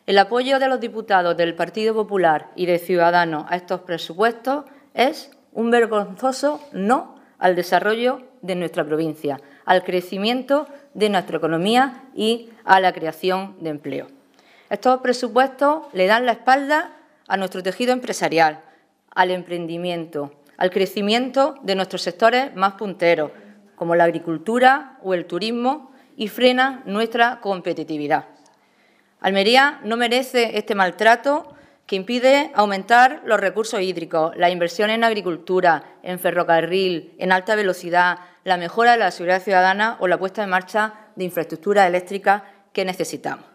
El apoyo de los diputados del Partido Popular y de Ciudadanos a estos presupuestos es un vergonzoso no al desarrollo de nuestra provincia, al crecimiento de nuestra economía y a la creación de empleo. Estos presupuestos le dan la espalda a nuestro tejido empresarial, al emprendimiento, al crecimiento de nuestros sectores más punteros, como la agricultura o el turismo, y frena nuestra competitividad. Almería no merece este maltrato que impide aumentar los recursos hídricos, la inversión en agricultura, en ferrocarril, en alta velocidad, la mejora de la seguridad ciudadana o la puesta en marcha de infraestructuras eléctricas que necesitamos.